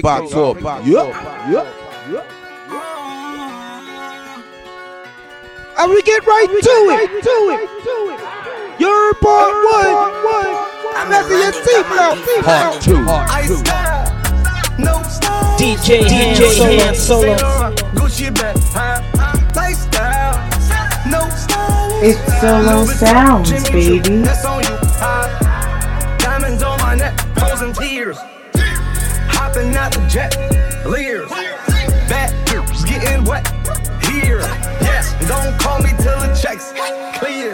box up. Yup. And we get right to it. Your part one. That's the seatbelt. Part two. No style. DJ Han Solo. Gucci bag. Lifestyle. No style. It's Solo Sounds, baby. That's on you. Diamonds on my neck, frozen tears. Hopping out the jet, leers. Back getting wet here. Yes, don't call me till the checks clear.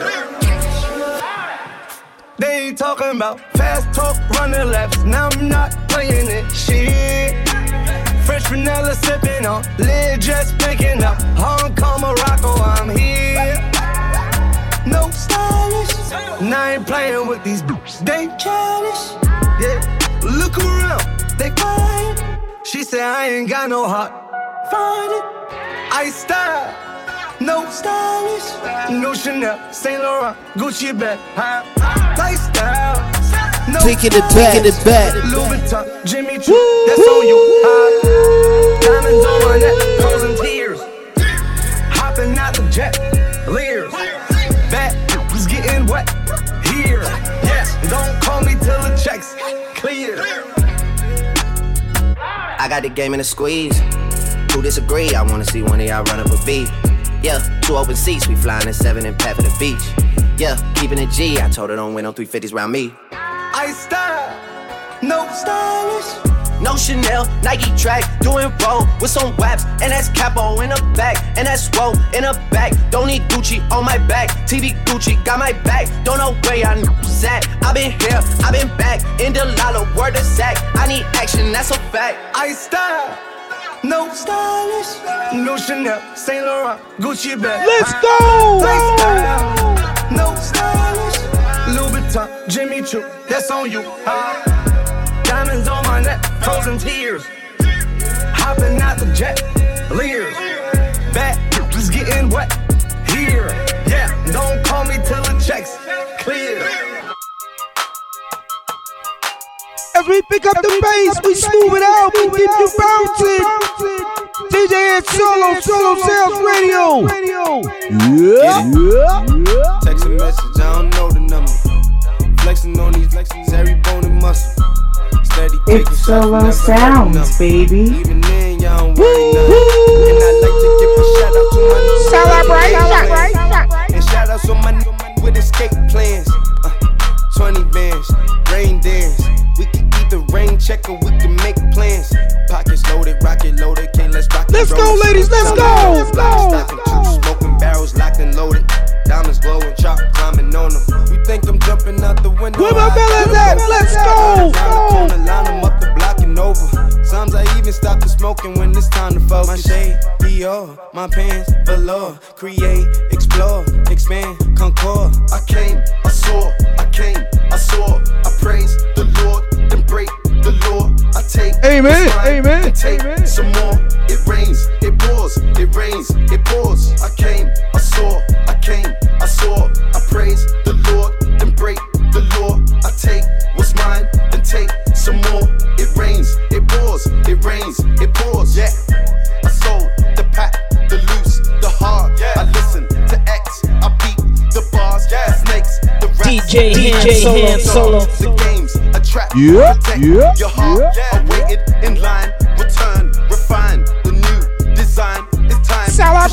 They ain't talking about fast talk, running laps. Now I'm not playing it. Shit. Fresh vanilla sipping on, lid just picking up. Hong Kong, Morocco, I'm here. No stylish. Now I ain't playing with these bitches. They childish. Yeah. Look around, they quiet. She said I ain't got no heart. Find it. I style. No stylish. No Chanel, Saint Laurent, Gucci bag. Lifestyle. No Taking it back. Louis Vuitton, Jimmy Choo, that's on you. Diamonds on my neck, frozen tears. Hopping out the jet, leers. Back was getting wet here. Yes, don't call me till the checks clear. I got the game in a squeeze. Who disagree? I wanna see one of y'all run up a beat. Yeah, 2 open seats, we flying in 7 and pat for the beach. Yeah, keeping it G. I told her don't win no 350s round me. I style, no stylish. No Chanel, Nike track, doing roll with some waps, and that's capo in the back, and that's swole in the back. Don't need Gucci on my back, TV Gucci got my back. Don't know where I was at. I been here, I been back, in the lala, word to sack. I need action, that's a fact. I style, no stylish. No Chanel, Saint Laurent, Gucci bag. Let's go. Lifestyle, no stylish. Louis Vuitton, Jimmy Choo, that's on you. Diamonds on my neck, frozen tears. Hopping out the jet, leers. Back was getting wet here. Yeah, don't call me till the checks clear. As we pick up the bass, we smooth it out, we keep you bouncing. DJ and Solo Sounds Radio. Yeah. Text a message, I don't know the number. Flexing on these flexings, every bone and muscle. It's Solo Sounds, baby. Even then, y'all don't worry nothing. And I like to give a shout out to my Celebration. and shout outs on my with escape plans. 20 bands, rain dance. We can either rain check or we can make plans. Pockets loaded, rocket loaded, can't let's rock. Let's go, ladies, let's go. Stocking two, smoking barrels locked and loaded. Diamonds glowing, chop climbing on them. You think I'm jumping out the window? Where my fellas at? Let's go. Line them up the block and over. Sometimes I even stop the smoking when it's time to focus. My shade, Dior, my pants, velour. Create, explore, expand, concord. I came, I saw, I came, I saw. I praise the Lord, then break the law. I take, Amen, amen, and take some more. It rains, it pours, it rains, it pours. I came, I saw, I came, I saw. I praise the Lord, then break the law. I take what's mine, then take some more. It rains, it pours, it rains, it pours. Yeah, I sold the pack, the loose, the hard. Yeah, I listen to X, I beat the bars. Yeah, the snakes, the rats, DJ Han Solo. The games, a trap, Yeah, protect yeah, your heart. yeah. I waited in line, return, refine the new design. It's time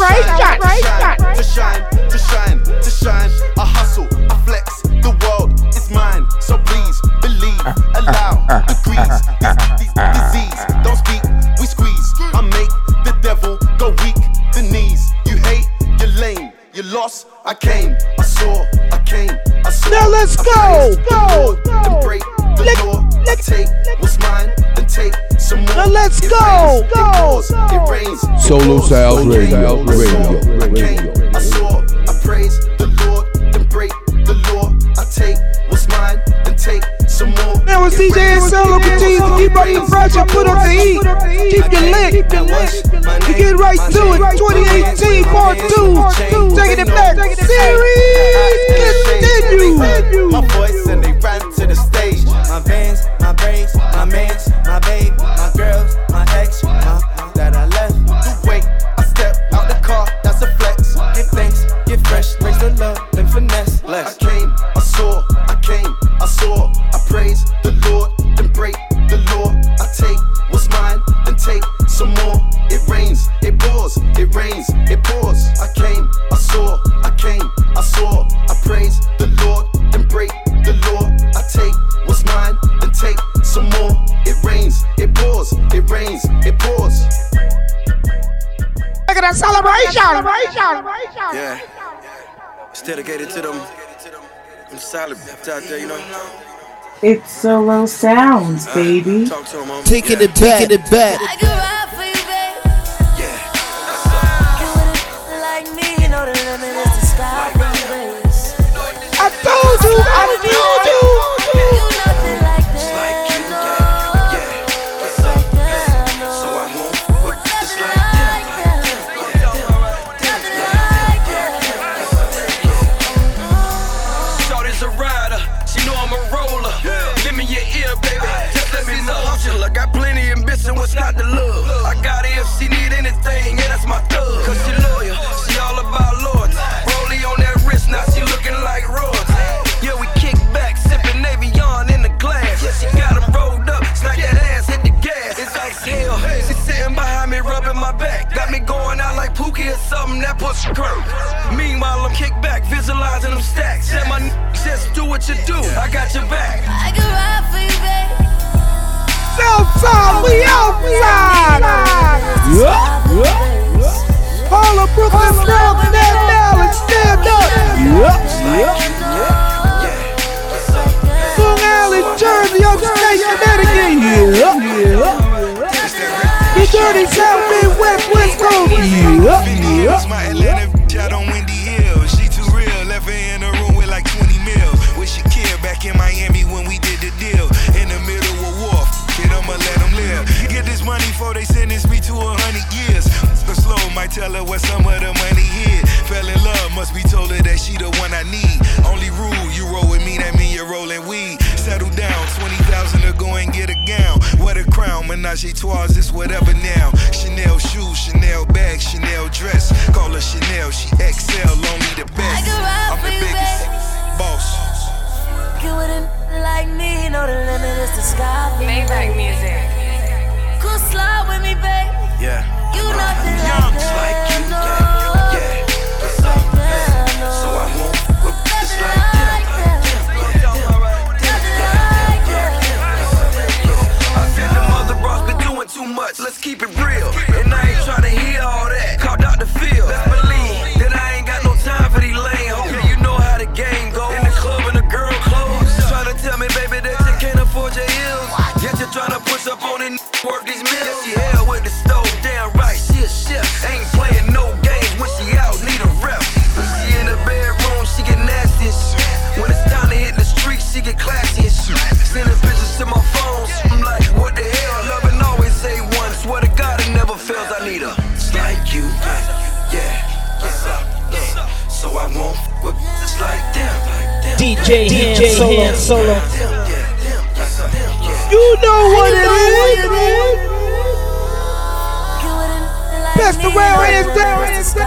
to shine, to shine, to shine. I hustle, I flex, the world is mine. So please believe, allow degrees. These disease, don't speak, we squeeze. I make the devil go weak, the knees. You hate, you're lame, you lost. I came, I saw, I came, I saw. Now let's go. Then break the law. I take what's mine, then take some more. Now let's It go. rains, it pours, it rains, it Solo pours. Sounds Radio. I came, I saw, I praise the Lord, then break the law. I take what's mine, then take some more. Now it's It DJ and rains, Solo it continue to pours, keep it up the rains, pressure, it put up the heat. Keep your lit. We get right to it. 2018 Part 2. Taking it back. Series continue. My voice and they ran to the stage. My vans, my braids, my mans, my babe, my girls, my a celebration. Yeah. It's dedicated to them solid out there, you know. It's Solo Sounds, baby. Talk to them, Taking it back. I can ride for you, babe. Yeah. You wouldn't like me, you know the limit is the sky for you, babe. I told you. You nothing like that. Got plenty ambition, what's not to love? I got it if she need anything, yeah, that's my thug. Cause she loyal, she all about loyalty. Rollie on that wrist, now she looking like royalty. Yeah, we kick back, sipping Navion in the glass. Yeah, she got them rolled up, smack that ass, hit the gas. It's like hell, she sitting behind me, rubbing my back. Got me going out like Pookie or something, that pussy crack. Meanwhile, I'm kick back, visualizing them stacks. Said my just do what you do, I got your back. I can ride for you, babe. Outside, we outside. All of Brooklyn, stand now and stand up. Long Island, Jersey, upstate Connecticut. The dirty South Midwest, West Coast. My Atlanta bitch out on Windy Hill. She too real, left her in a room with like 20 mil. With Shakira back in Miami when we did the deal. In the middle of Wharf. I'ma let them live. Get this money before they sentence me to 100 years. The slow might tell her what some of the money hid. Fell in love, must be told her that she the one I need. Only rule, you roll with me, that mean you're rolling weed. Settle down, 20,000 to go and get a gown. What a crown, menage a trois, it's whatever now. Chanel shoes, Chanel bag, Chanel dress. Call her Chanel, she XL, only the best. I'm the biggest boss. You wouldn't like me, you know the limit is the sky for you, Maybach music. Cool slide with me, babe. Yeah. You nothing Young, like that, no. So I won't whip this Nothing like like that. Nothing like that. I said the mother bros been doing too much, let's keep it real. And I ain't tryna hear all that, call Dr. Phil. Let's believe that I ain't got no time for these lame hoes. You know how the game goes. In the club and the girl clothes. Tryna tell me, baby, that you can't afford your heels. Yet you're tryna push up on it, work these meals. She hell with the stove, damn right, she a chef. Ain't playing no games when she out, need a rep. When she in the bedroom, she get nasty. When it's time to hit the street, she get classy. Sending pictures to my phone, I'm like, what the hell? Loving always say one, swear to God it never fails. I need her like you, yeah, what's up? So I won't whip just like them. DJ Solo. You know what it is. Best around hands down.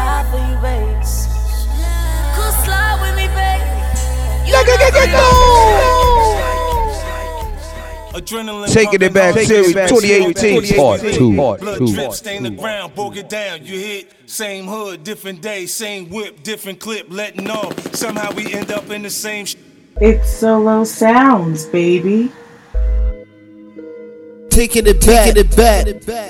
Cool slide with me, babe. Go. Taking it back, series 2018, part 2. Blood drip, stain the ground, broke it down, you hit. Same hood, different day, same whip, different clip, letting off. Somehow we end up in the same It's Solo Sounds, baby. Taking it back.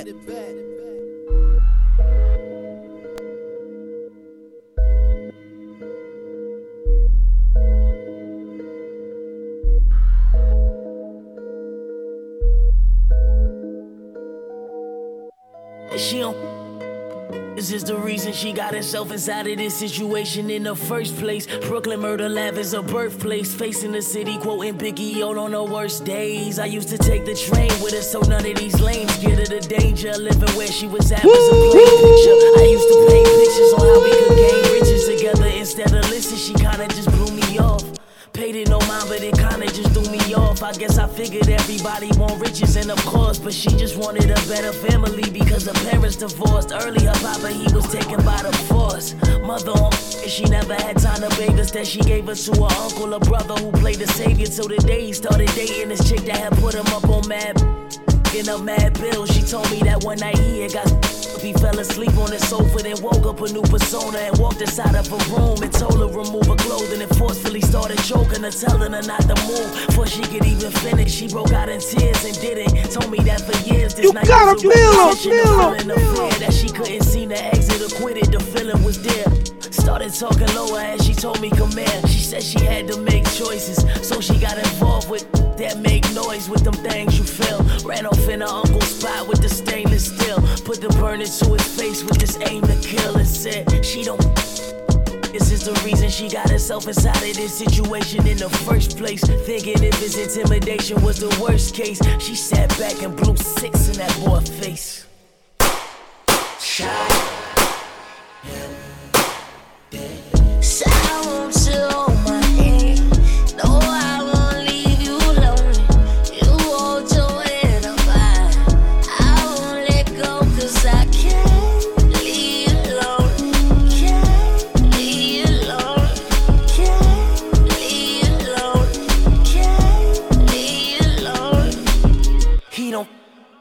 She don't. This is the reason she got herself inside of this situation in the first place. Brooklyn Murder Lab is her birthplace. Facing the city, quoting Biggie out on her worst days. I used to take the train with her so none of these lanes get her the danger. Living where she was at was a plain picture. I used to paint pictures on how we could gain riches together. Instead of listen, she kinda just blew me off. Paid it no mind, but it kinda just threw me off. I guess I figured everybody want riches, and of course, but she just wanted a better family because her parents divorced early. Her papa, he was taken by the force. Mother on she never had time to beg us, that she gave us to her uncle, a brother who played the savior. Till the day he started dating this chick that had put him up on mad. racking up mad bills. She told me that one night he had got he fell asleep on the sofa, then woke up a new persona and walked inside of a room and told her remove her clothing and forcefully started choking her, telling her not to move before she could even finish. She broke out in tears and didn't. Told me that for years this night was a feeling of fear that she couldn't seem to exit or quit it. The feeling was there. Started talking lower as she told me come here. She said she had to make choices, so she got involved with that make noise with them things you feel. Ran off in her uncle's spot with the stainless steel. Put the burner to his face with this aim to kill and said she don't. This is the reason she got herself inside of this situation in the first place. Thinking if his intimidation was the worst case. She sat back and blew 6 in that boy's face. Shot. So I want you on my hand. No, I won't leave you lonely. You hold your head up high. I won't let go 'cause I can't leave you alone. Can't leave you alone. Can't leave you alone. Can't leave you alone. He don't.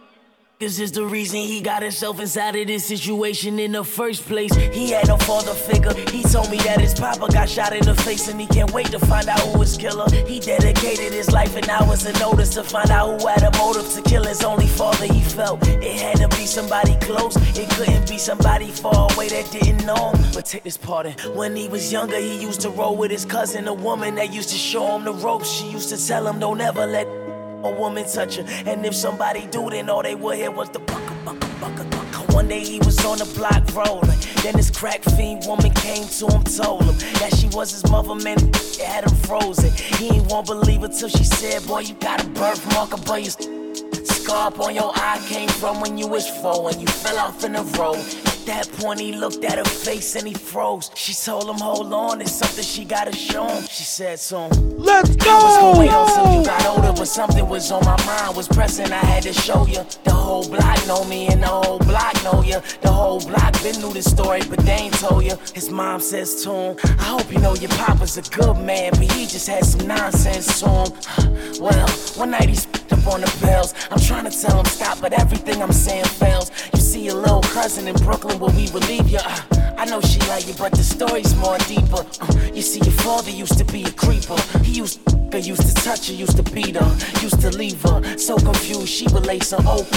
This is the reason he got himself inside of this situation in the first place. He had no father figure. He told me that his papa got shot in the face and he can't wait to find out who his killer. He dedicated his life and hours and notice to find out who had a motive to kill his only father. He felt it had to be somebody close. It couldn't be somebody far away that didn't know him. But take this part in. When he was younger, he used to roll with his cousin, a woman that used to show him the ropes. She used to tell him don't ever let a woman touch her, and if somebody do, then all they would hear was the bucka, bucka, bucka, bucka. One day he was on the block rolling. Then this crack fiend woman came to him, told him that she was his mother, man, it had him frozen. He ain't won't believe it till she said, boy, you got a birthmark above your scar up on your eye came from when you was 4 and you fell off in the road. At that point he looked at her face and he froze. She told him, hold on, it's something she gotta show him. She said to him, let's go! I was gonna wait until you got older, but something was on my mind, was pressing, I had to show you. The whole block know me and the whole block know you. The whole block been knew the story, but they ain't told you. His mom says to him, I hope you know your papa's a good man, but he just had some nonsense to him. Well, one night he spit up on the pills. I'm trying to tell him stop, but everything I'm saying fails. You see your little cousin in Brooklyn where we would leave you. I know she like you, but the story's more deeper. You see your father used to be a creeper. He used to touch her, used to beat her, used to leave her. So confused, she would lace her open.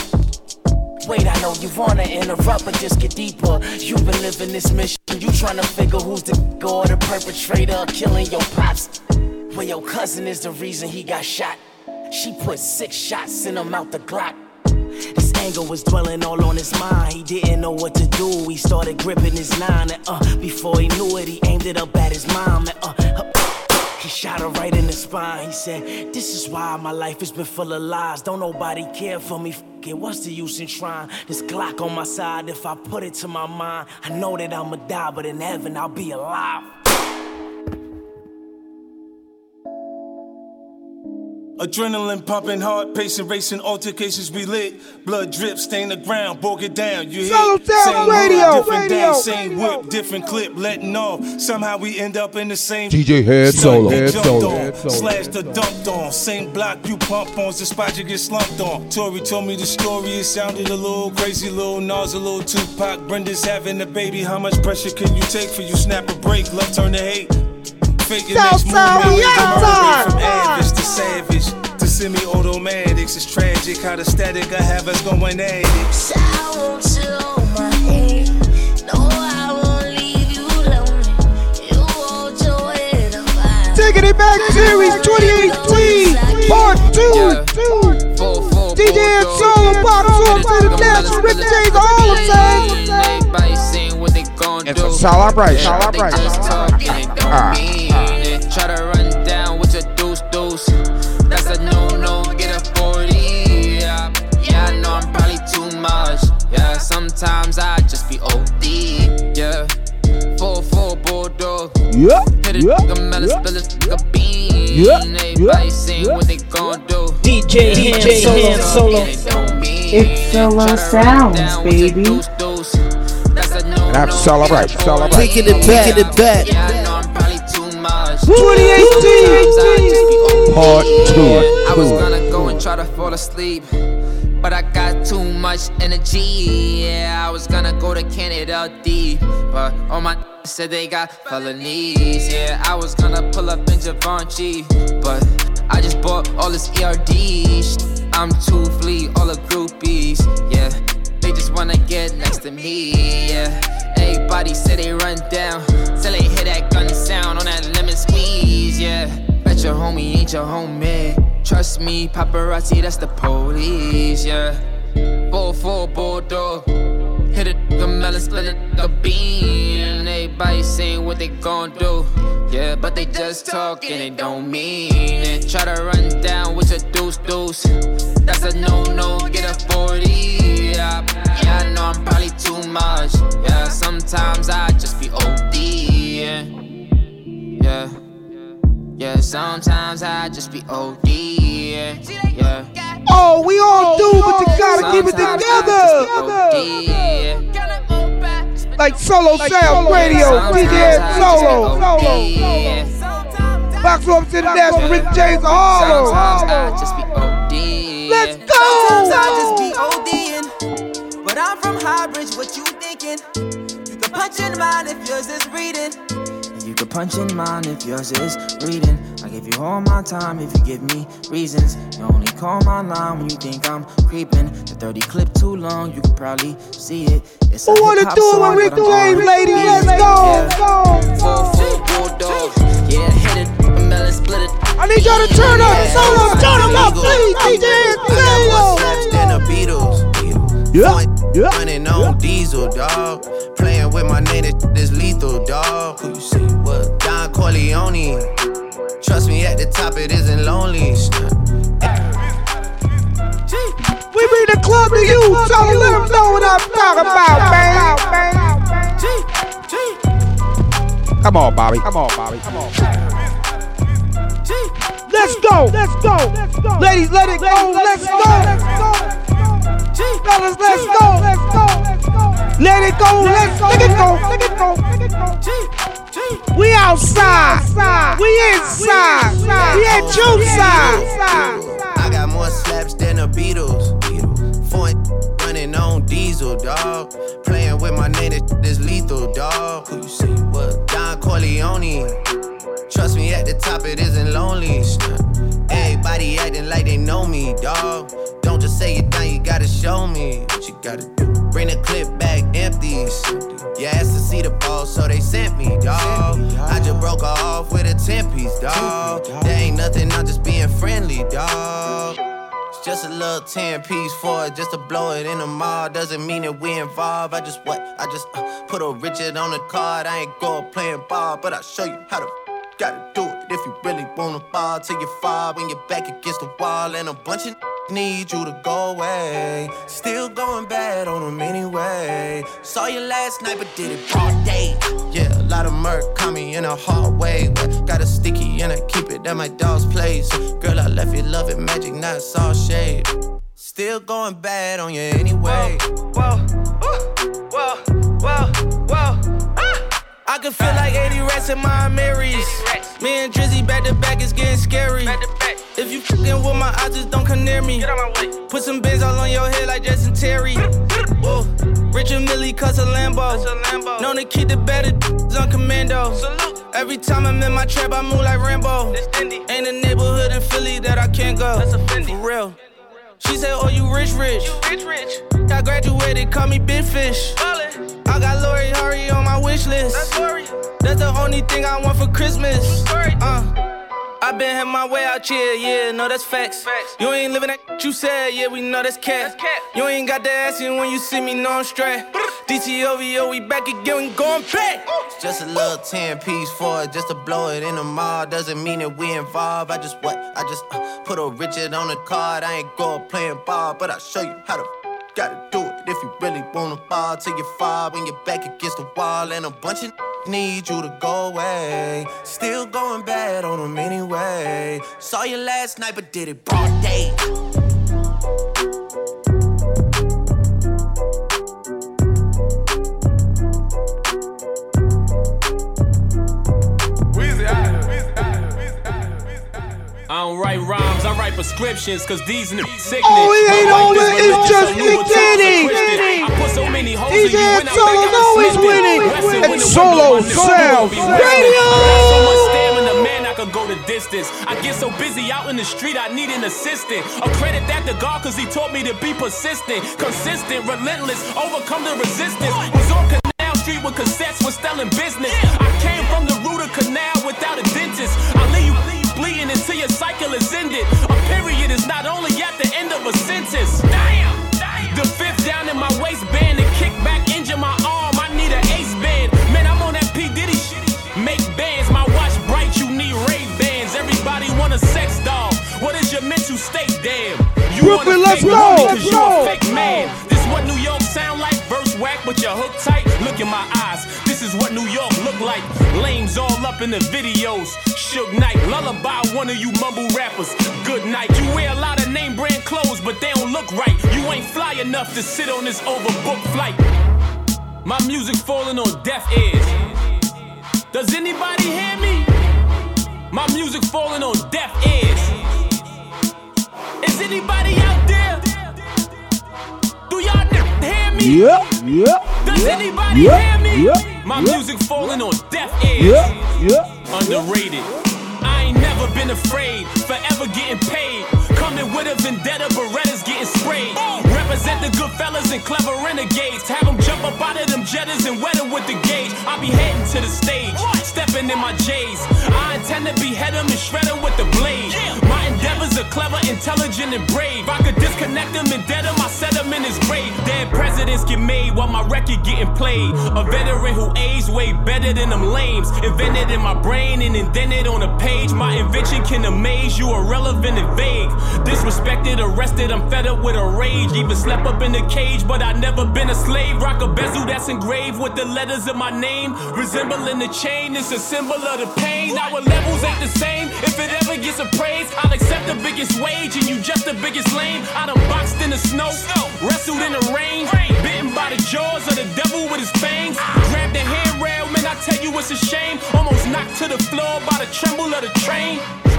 Wait, I know you wanna interrupt, but just get deeper. You've been living this mission, you tryna figure who's the or the perpetrator, killing your pops. Well, your cousin is the reason he got shot. She put 6 shots in him out the Glock. His anger was dwelling all on his mind. He didn't know what to do. He started gripping his 9 and before he knew it, he aimed it up at his mom and he shot her right in the spine. He said, this is why my life has been full of lies. Don't nobody care for me. What's the use in trying? This Glock on my side, if I put it to my mind, I know that I'ma die, but in heaven I'll be alive. Adrenaline pumping, heart pacing, racing, altercations we lit. Blood drip, stain the ground, broke it down. You hit same radio, different day, same whip, different clip, letting off. Somehow we end up in the same DJ Head Solo, slash the dumped on. Same block you pump on, the spot you get slumped on. Tori told me the story, it sounded a little crazy, little Nas, a little Tupac. Brenda's having a baby, how much pressure can you take for you snap a break? Love turn to hate. Fake your next move, from average to savage to semi-automatics. It's tragic how the static I have us going at it. So I want you on my hand. No, I won't leave you lonely. You hold your head up high. Taking it back series 2018 part 2. DJ Head Solo box off to the national Rick James all the time. Everybody seeing what they gon' do. It's a celebration. Try to run down with your deuce. That's a no, get a 40. Yeah, I know I'm probably too much. Yeah, sometimes I just be OD. Yeah, 4-4 Bordeaux. Hit it like a melon, spill it like a bean. Everybody seeing what they gon' do. DJ Head Solo. It's Solo Sounds, baby. And after celebration. Taking it back. Yeah, I know I'm probably too much. 2018 part 2. I was gonna go and try to fall asleep, but I got too much energy. Yeah, I was gonna go to Canada deep, but all my said they got felonies. Yeah, I was gonna pull up in Givenchy, but I just bought all this ERD. I'm too fleet, all the groupies. Yeah, they just wanna get next to me. Yeah, everybody say they run down till they hear that gun sound on that lemon squeeze. Yeah, bet your homie ain't your homie. Trust me, paparazzi, that's the police. Yeah, 4-4 Bordeaux. Hit it, the melon, split it, the bean. Everybody saying what they gon' do. Yeah, but they just talk and they don't mean it. Try to run down with your deuce. That's a no-no, get a 40. Yeah, I know I'm probably too much. Yeah, sometimes I just be OD. Yeah, sometimes I just be OD. Yeah. Oh, we all do, but you gotta keep it together. Like Solo Sound Radio, DJ Solo. Box Office International, Rick James Harlow. Let's go. Sometimes I just be ODing, but I'm from Highbridge. What you thinking? You can punch in mine if yours is reading. You can punch in mine if yours is reading. I give you all my time if you give me reasons. You only call my line when you think I'm creeping. The 30 clip too long, you can probably see it. It's who wanna do it when Rick James, ladies? Let's go. Yeah, hit it, melon split it. I need y'all to turn up, Solo, turn them up, please, DJ Solo. Than the Beatles. Yeah. Running on diesel, dog. Playing with my name, this lethal, dog. Who you see? What? Don Corleone. Trust me, at the top it isn't lonely. We bring the club to you, so let them know what I'm talking about, man. Come on, Bobby. Let's go. Ladies, let it go. Let's go. Fellas, let's go. Let it go. Let's go. We outside. We inside. We at your side. I got more slaps than the Beatles. Running on diesel, dog. Playing with my name, this lethal, dog. Who you see? What? Don Corleone. Trust me, at the top it isn't lonely. Everybody acting like they know me, dog. Don't just say it down, you gotta show me what you gotta do. Bring the clip back empty. You asked to see the ball, so they sent me, dog. I just broke her off with a 10-piece, dog. There ain't nothing, I'm just being friendly, dog. It's just a little 10-piece for it, just to blow it in the mall. Doesn't mean that we involved. I just put a Richard on the card. I ain't going playing ball, but I'll show you how to gotta do it if you really wanna ball till you fall when you're back against the wall. And a bunch of need you to go away. Still going bad on them anyway. Saw you last night but did it broad day. Yeah, a lot of murk caught me in a hard way. Got a sticky and I keep it at my dog's place. Girl, I left you love it magic, not all shade. Still going bad on you anyway. Whoa. I can feel like 80 rats in my Marys. Me and Drizzy back to back, it's getting scary. If you fucking with my eyes, just don't come near me. Get out my way. Put some bins all on your head like Jason Terry. Whoa. Richard Millie cuss a Lambo. Known to keep the better on commando. Salute. Every time I'm in my trap, I move like Rambo. Ain't a neighborhood in Philly that I can't go. That's a Fendi. For real. She said, oh, you rich. You rich. I graduated, call me Big Fish. Ballin'. I got Lori Hurry on my wish list. That's the only thing I want for Christmas. I been had my way out here, yeah, no, that's facts. You ain't living that you said, yeah, we know that's cat. You ain't got the ass in when you see me, no, I'm straight. DTOVO, we back again, we going back. It's just a little 10-piece for it, just to blow it in the mall. Doesn't mean that we involved. I just put a Richard on the card. I ain't going playing ball, but I'll show you how to gotta do it if you really wanna ball till you fall when you're back against the wall. And a bunch of need you to go away. Still going bad on them anyway. Saw you last night but did it broad day. I don't write rhymes, I write prescriptions, cause these niggas sickness. Oh, it ain't over, it's just beginning. I put so many holes DJ in you Solo know he's winning. And Solo Sounds Radio. So much stamina, man, I could go the distance. I get so busy out in the street, I need an assistant. I credit that to God, cause he taught me to be persistent, consistent, relentless, overcome the resistance. Was on Canal Street with cassettes, was selling business. I came from the root of canal without a dentist. I leave you bleeding until your cycle is ended. A period is not only at the end of a sentence. Damn. The fifth down in my waistband and kick back, injure my arm. I need an ace band. Man, I'm on that P. Diddy shit. Make bands, my watch bright, you need Ray-Bans. Everybody want a sex doll. What is your mental state, damn? You Brooklyn, let's go. Cause you a fake man. This what New York sound like. Verse whack, but you're hook tight. Look in my eyes. This is what New York look like. Lames all up in the videos. Suge Knight, lullaby, one of you mumble rappers. Good night. You wear a lot of name brand clothes, but they don't look right. You ain't fly enough to sit on this overbooked flight. My music falling on deaf ears. Does anybody hear me? My music falling on deaf ears. Is anybody out there? Do y'all hear me? Yeah. Does anybody hear me? My music falling on deaf ears. Underrated. I ain't never been afraid, forever getting paid. Coming with a vendetta, Berettas getting sprayed. Represent the good fellas and clever renegades. Have them jump up out of them jetters and wet them with the gauge. I be heading to the stage, stepping in my J's. I intend to behead them and shred them with the blade. My endeavors are clever, intelligent, and brave. I could disconnect them and dead them, I set them in his grave. Dead presidents get made while my record getting played. A veteran who aged way better than them lames. Invented in my brain and indented on a page. My invention can amaze you, irrelevant and vague. Disrespected, arrested, I'm fed up with a rage. Even slept up in a cage, but I never been a slave. Rock a bezel that's engraved with the letters of my name. Resembling the chain, it's a symbol of the pain. Our levels ain't the same. If it ever gets appraised, I'll accept the biggest wage, and you just the biggest lame. I done boxed in the snow, wrestled in the rain, bitten by the jaws of the devil with his fangs. Grabbed the handrail, man, I tell you it's a shame. Almost knocked to the floor by the tremble of the train.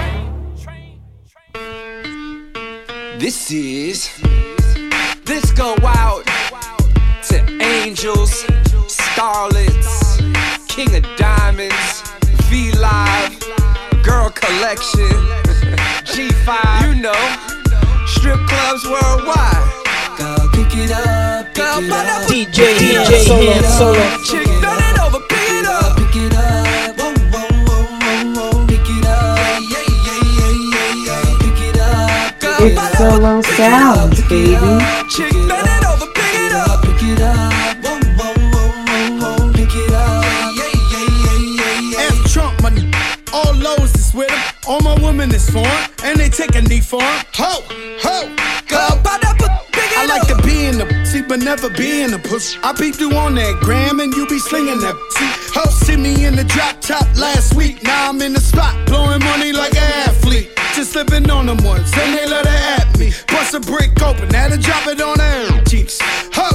This go out to angels, starlets, king of diamonds, V-Live, girl collection, G5, you know, strip clubs worldwide. Go pick it up, girl, DJ Solo. Chick, turn it over, pick it up, pick it up, whoa, whoa, whoa, whoa, pick it up, yeah, pick it up, girl. It's Solo Sounds, baby. Chick, turn it over, pick it up, pick it up, whoa, whoa, whoa, whoa, pick it up, yeah. F Trump money, all lows is with him, all my women is for him, and they take a knee for him. Ho, girl, I like to be in the pussy, but never be in the pussy. I peeped you on that gram, and you be slinging that pussy. Ho, see me in the drop top last week, now I'm in the spot, blowing money like an athlete. Just slipping on them ones, then they let her at me. Bust a brick open, now to drop it on her cheeks. Ho,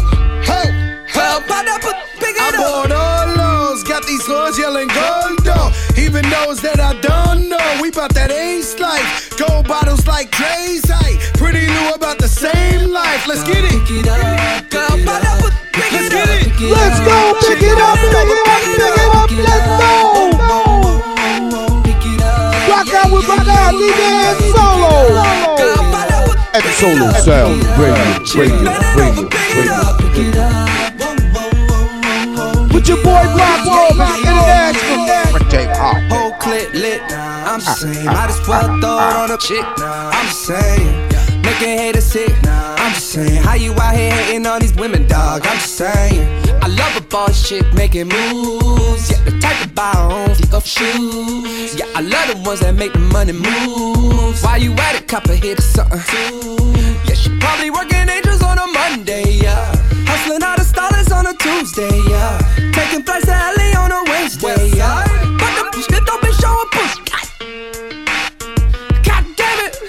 I bought all those, got these hoes yelling gold dog. Even those that I don't know, we bout that ace life. Gold bottles like Dre's height. Pretty Lou about the same life. Let's get it. Let's get it. Let's go, pick it up, let's go. Rock out with my guy, DJ Solo. And Solo Sound Radio. With your boy Black World, International. Whole clip lit, I'm saying. Might as well throw it on a chick, I'm saying. Making haters sick, I'm just saying. How you out here hating on these women, dog? I'm just saying. I love a boss chick making moves. Yeah, the type to buy her own feet of shoes. Yeah, I love the ones that make the money move. While you at it, cop a hit or something. Yeah, she probably working angels on a Monday, yeah. Hustling out of stylist on a Tuesday, yeah. Taking flights to LA on a Wednesday, yeah. But the shit don't be showing pussy. God damn it.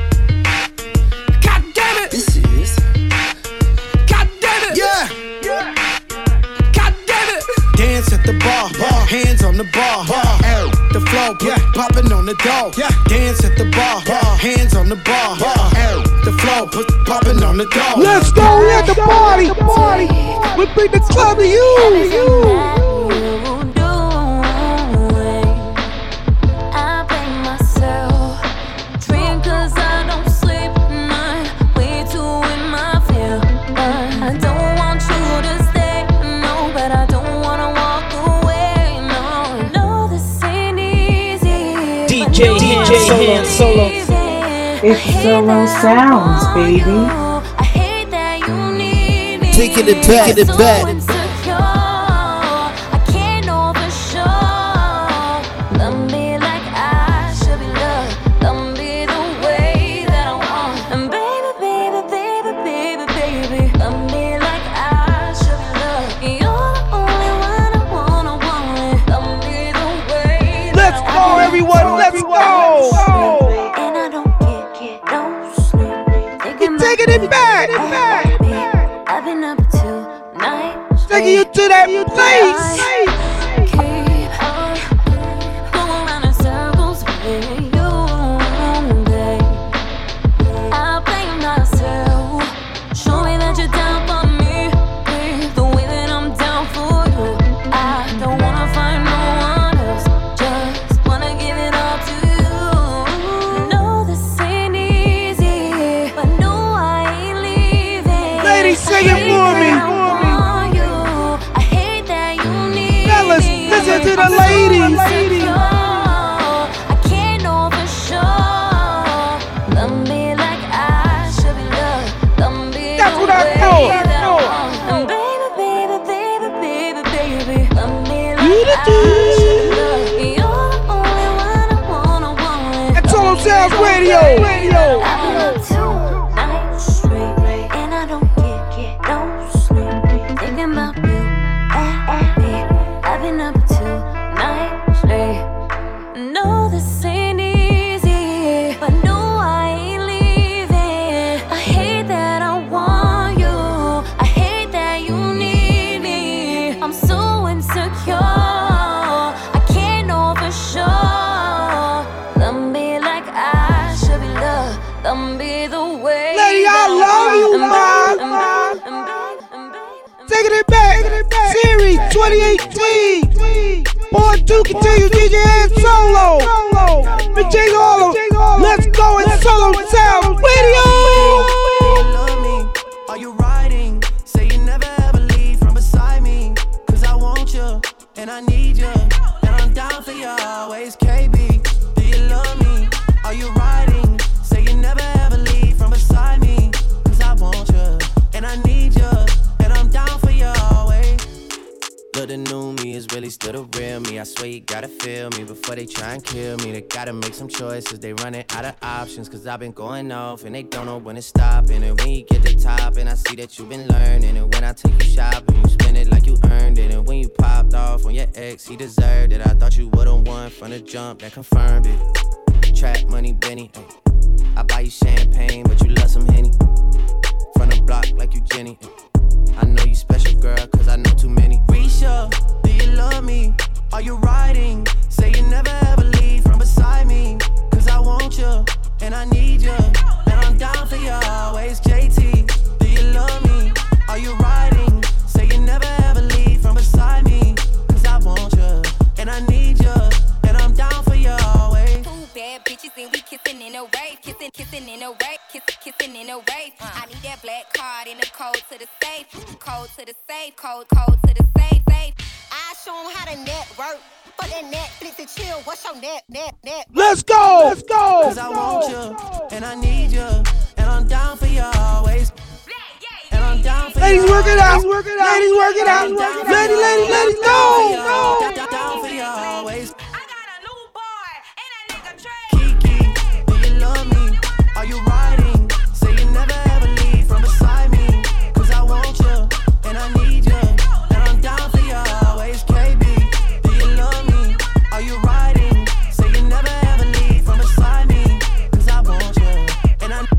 God damn it. This is. God damn it. Yeah. God damn it. Dance at the bar, hands on the bar. The floor, popping on the the door. Yeah. Dance at the bar. Hands on the bar. The flow, popping on the door. Let's go, let the party. We bring the club to you. DJ Solo. It's Solo Sounds, baby. Taking it back. I've been up tonight. Taking you to that place. Going around in circles with you, babe. I'll play myself. Show me that you're down for me, babe. The way that I'm down for you. I don't wanna find no one else. Just wanna give it all to you. No, this ain't easy, but no, I ain't leaving. Ladies, sing it for me. Listen to the ladies. I can't know for sure. Love me like I should be loved. Love me. That's what I know. And baby, love me like I should be loved. You're the only one I wanna. That's Solo Sounds Radio. I've been up 2 nights straight, and I don't get no sleep. Thinking about you and me. I've been up 2 nights straight. No, this ain't easy, but no, I ain't leaving. I hate that I want you. I hate that you need me. I'm so insecure. I can't know for sure. Love me like I should be loved. Love me the way. Lady, I love you, man. Taking it back. Series 2018. Part 2 continues. DJ and Solo. Big J Harlow. Let's go in Solo Sounds Radio. Love me. Are you riding? Say you never ever leave from beside me. Cause I want you and I need you. And I'm down for you always, KB. Do you love me? Are you riding? Say you never ever leave from beside me. Cause I want you and I need you. And I'm down for you always. Look, the new me is really still the real me. I swear you gotta feel me before they try and kill me. They gotta make some choices, they running out of options. Cause I've been going off and they don't know when to stop. And when you get to top and I see that you've been learning. And when I take you shopping, you spend it like you earned it. And when you popped off on your ex, he deserved it. I thought you would've won from the jump, that confirmed it. Trap money, Benny, ay. I buy you champagne, but you love some Henny. From the block like you Jenny, ay. I know you special, girl, cause I know too many. Risha, do you love me? Are you riding? Say you never ever leave from beside me. Cause I want you, and I need you. And I'm down for you always, JT. Do you love me? Are you riding? Say you never ever leave from beside me. Cause I want you, and I need you. And I'm down for you always. Two bad bitches and we kissing in a wave. Kissing in a wave. Kissing in a wave. I need that black card and the code to the safe. Code to the safe. Code to the safe. I show them how to network. For that Netflix and chill. What's your net? Let's go. Cause I want you and I need you. And I'm down for you always. And I'm down for you. Ladies, work it out. Ladies, work it out. Ladies, go. Down for you always. Kiki, do you love me? Are you riding? Say you never ever leave from beside me. Cause I want you and I need you. And I'm down for you always, KB. Do you love me? Are you riding? Say you never ever leave from beside me. Cause I want you and I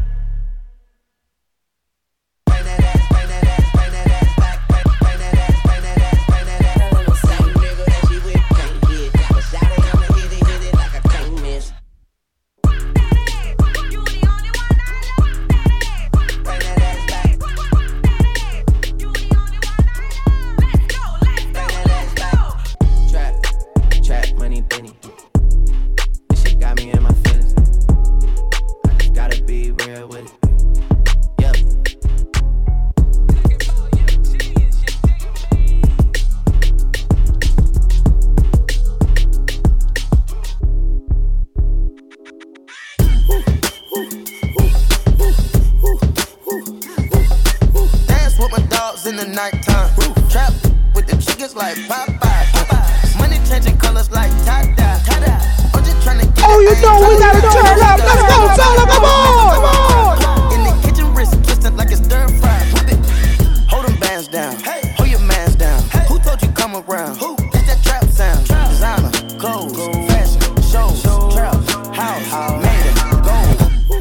Dance with my dogs in the nighttime. Trap with the chickens like Popeye. Money changing colors like tie-dye. I'm just trying to get oh, you know we gotta turn up. Let's go, Solo, come on, come on. In the kitchen, wrist twisted like it's stir fry. Whip it. Hold them bands down. Hold your mans down. Who told you come around? It's that trap sound. Designer, clothes, fashion, shows, trap, house, made it, gold.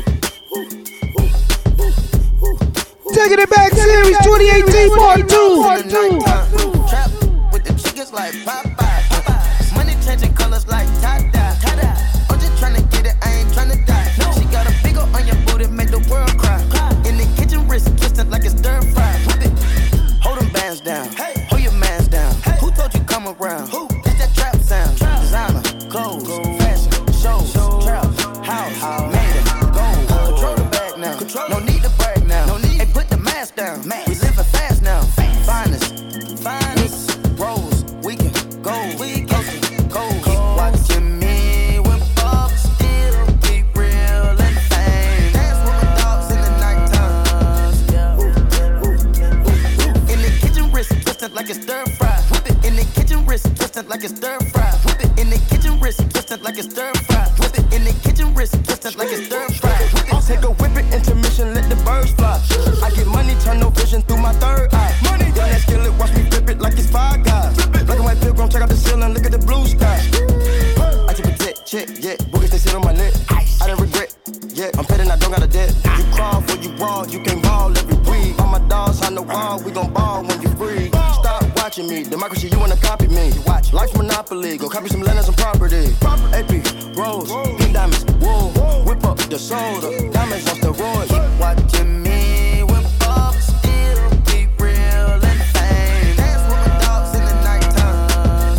Taking it back, series 2018 part 2. Trap with the chickens like Popeye. Money changing colors like tie-dye. I'm just trying to get it, I ain't trying to die. She got a big ol' on your booty, make the world cry. In the kitchen, wrist twisted like it's stir fry. Whip it. Hold them bands down. Hold your mans down. Who told you come around? It's that trap sound. Designer, clothes, fashion, shows, trap, house, made it, gold. Control the bag now. No need to brag now. Hey, put the mask down. We living fast now. Finest, rose, we can go. Cold. Keep watching me when Bob still keep real and fame. Dance with my dogs in the nighttime. In the kitchen, wrist twisted like it's stir fry. Whip it. In the kitchen, wrist twisted like it's stir fry. Whip it. In the kitchen, wrist twisted like it's stir fry. Whip it. In the kitchen, wrist twisted like it's stir fry. I'll take a whip it, intermission, let the birds fly. I get money, turn no vision through my third eye. Money, young that skill it, watch me flip it like it's Five Guys. Black and white pilgrim, check out the ceiling, look at the blue sky. I take a check, yeah. Boogers, they sit on my lip. I don't regret, yeah. I'm petting, I don't got a debt. You crawl for you raw, you can ball every week. All my dogs on the wall, we gon' ball when you free. Stop watching me, democracy, you wanna copy me. Watch, life's monopoly, go copy some land and some property. AP, rose, pink diamonds, wool. Whip up the soda, diamonds off the road. Keep watching me when Bob still keep real and fame. Dance with my dogs in the nighttime.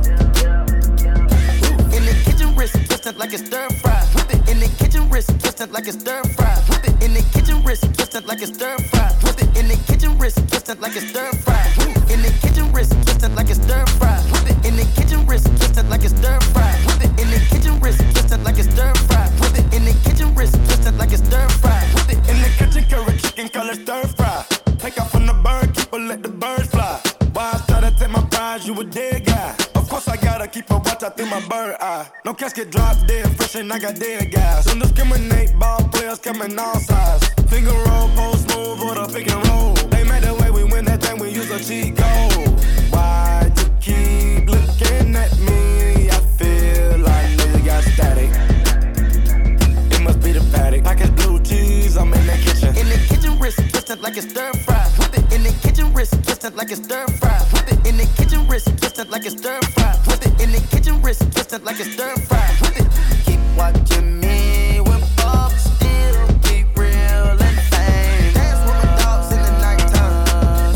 In the kitchen, wrist twisted like it's stir fry. Whip it. In the kitchen, wrist twisted like it's stir fry. Whip it. In the kitchen, wrist twisted like it's stir fry. Whip it. In the kitchen, wrist twisted like it's stir fry. In the kitchen, wrist twisted like it's stir fry. Whip it. In the kitchen, wrist twisted like it's stir fry. Whip it. In the kitchen, wrist twisted like it's stir fry. Whip it. In the kitchen, wrist twisted like it's stir fry. Whip it. In the kitchen, carrot chicken, color stir fry. Take off from the bird, keep her, let the birds fly. Why I started to take my prize, you a dead guy. Of course I gotta keep a watch out through my bird eye. No casket drop dead, fresh and I got dead guys. Don't discriminate, ball players coming all sides. Finger roll, post move, or the pick and roll. They made the way we win that thing, we use a cheat code. Why you keep looking at me? I feel like nigga got static. It must be the paddock. Package blue cheese, I'm in the kitchen. In the kitchen, wrist twisted like it's stir fry. Whip it. In the kitchen, wrist twisted like it's stir fry. Whip it. In the kitchen, wrist twisted like it's stir fry. Whip it. In the kitchen, wrist twisted like it's stir fry. Whip it. Keep watching me when Bob still keep real and fame. Dance with my dogs in the nighttime.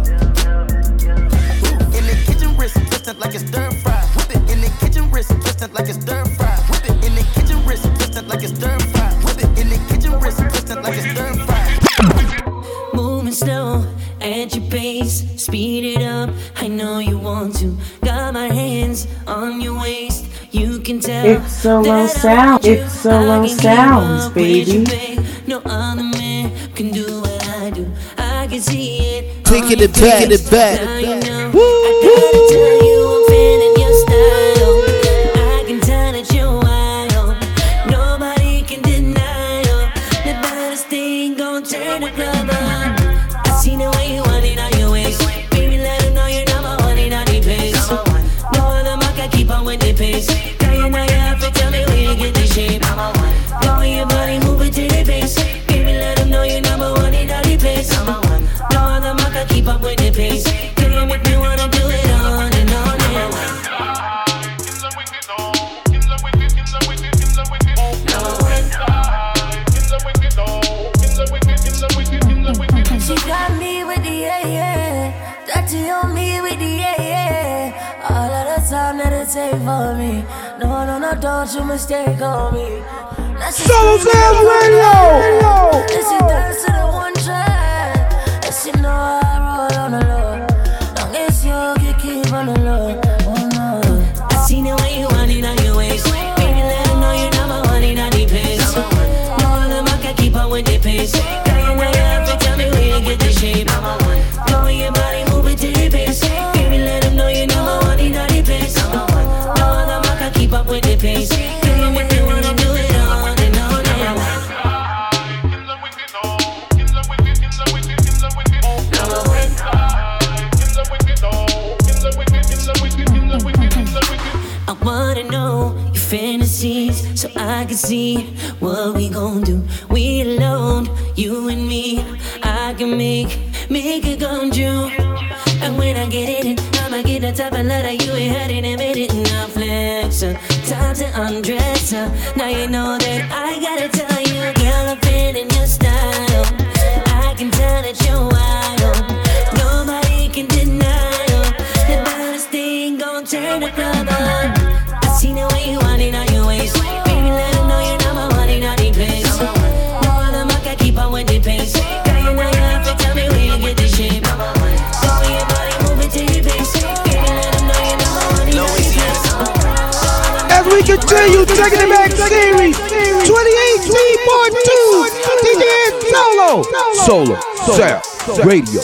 In the kitchen, wrist twisted like it's stir fry. Whip it. In the kitchen, wrist twisted like it's stir fry. Whip it. In the kitchen, wrist twisted like it's stir fry. Whip it. In the kitchen, wrist twisted like it's stir fry. Moving slow at your pace, speed it up. I know you want to. Got my hands on your waist. You can tell. It's Solo Sound. It's Solo Sounds, baby. No other man can do what I do. I can see it. Taking it back. Now you know. I gotta tell you I'm feeling your style. I can tell that you're wild. Nobody can deny it. The baddest thing gon' turn the club on. I see the way you want it on your waist. Baby, let them know you're number one in all the place. No other man can keep on with the pace. Girl, you know you have to tell me where you get the shape. Go with your body, move it to the base. Baby, let them know you're number one in all the place. No other man can keep up with the pace. Girl, you make me wanna do it on and on and on. She got me with the yeah. Dirty on me with the yeah. All of the time that it take for me. No, don't you mistake on me. Solo Sounds Radio. This is dance to the one track. And she know I roll on the low. Long as you can keep on the low. Oh no. I seen the way you want it on your waist. Baby, let them know you're number one in all the place. No other I can see what we gon' do. We alone, you and me. I can make it come true. And when I get it in, I'ma get the type of love that you ain't heard and admit it. Now flex her, time to undress her. Now you know that I gotta tell you, girl, I'm feeling your style. I can tell that you're wild. Nobody can deny the baddest thing gon' turn the club on. I see the way you want it on your waist. Baby, let them know you're not my one in all the place. No other mark, I keep on with the pace. Girl, you know you have to tell me where you get the shape. The way your body moving to your base. Baby, let them know you're not my one in all the place. As we continue taking it back series 2018 part 2, DJ Solo. Solo, Sound, Radio.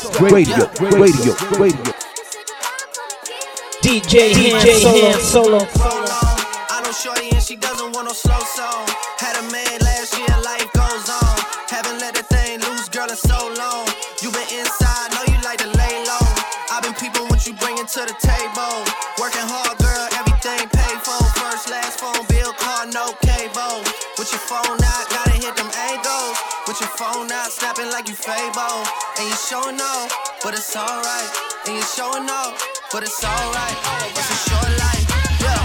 DJ Solo. I know shorty and she doesn't want no slow song. Had a man last year, life goes on. Haven't let the thing loose, girl, in so long. You been inside, know you like to lay low. I've been peeping what you bringing to the table. Working hard, girl, everything paid for. First, last phone bill, car, no cable. With your phone out, gotta hit them angles. With your phone out, snapping like you Fable. And you showing off, but it's alright. And you showing off, but it's alright. It's a short life, yeah.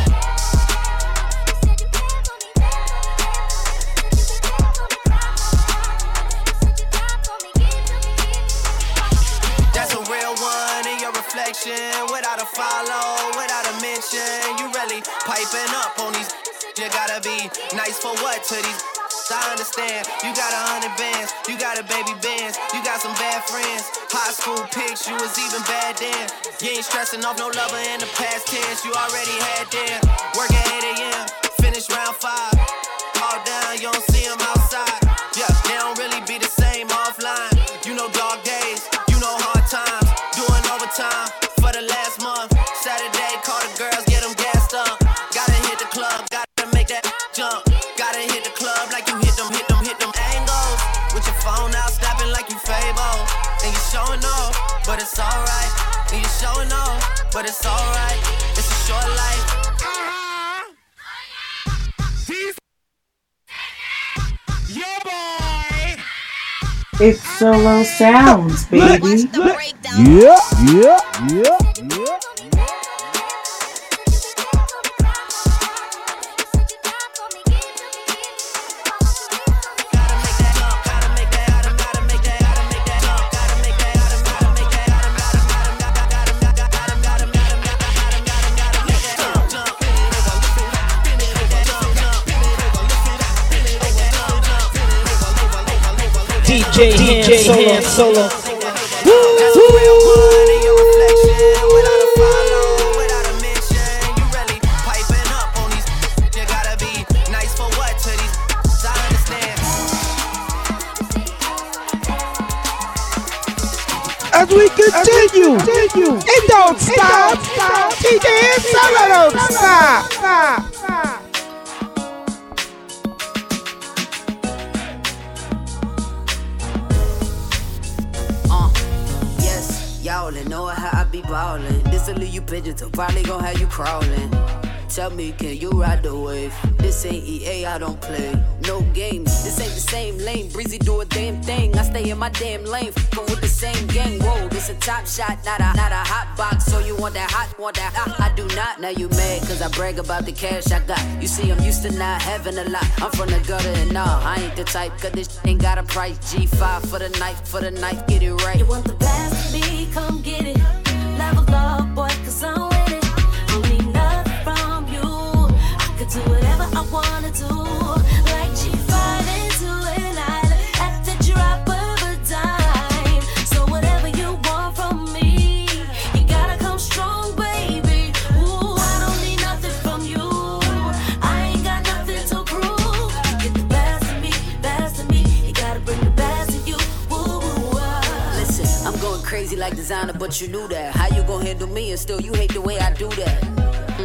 That's a real one in your reflection. Without a follow, without a mention. You really piping up on these. You gotta be nice for what to these. I understand, you got 100 bands, you got a baby bands, you got some bad friends. High school pics, you was even bad then. You ain't stressing off no lover in the past tense, you already had them. Work at 8 a.m., finish round 5. All down, you don't see them outside. Yeah, they don't really be the same offline. You know dog days, you know hard times. Doing overtime for the last month. Saturday, call the girls, get them gassed up. Gotta hit the club, gotta make that jump. Gotta hit the club like you hit them angles. With your phone out, snapping like you Fable. And you showing off, but it's alright. And you showing off, but it's alright. It's a short life. Yo, boy! It's Solo Sounds, baby. Yeah. DJ Solo. That's a real one in your reflection. Without a follow, without a mention. You really piping up on these. You gotta be nice for what to these. I understand. As we continue, it don't stop. DJ Solo don't stop. Y'all know how I be ballin'. This'll leave you pigeons, so probably gon' have you crawlin'. Tell me, can you ride the wave? This ain't EA, I don't play. No games, this ain't the same lane. Breezy do a damn thing, I stay in my damn lane. Fuckin' with the same gang, whoa. This a top shot, not a hot box. So you want that hot, I do not. Now you mad, cause I brag about the cash I got. You see, I'm used to not having a lot. I'm from the gutter and nah, I ain't the type. Cause this ain't got a price. G5 for the knife, get it right. You want the best of me, come get it. Level up, boy, cause I'm with it. Don't need nothing from you. I could do whatever I wanna do. Like G5 into an island at the drop of a dime. So whatever you want from me, you gotta come strong, baby. Ooh, I don't need nothing from you. I ain't got nothing to prove. You get the best of me. You gotta bring the best of you. Listen, I'm going crazy like designer, but you knew that. How you gon' handle me and still you hate the way I do that?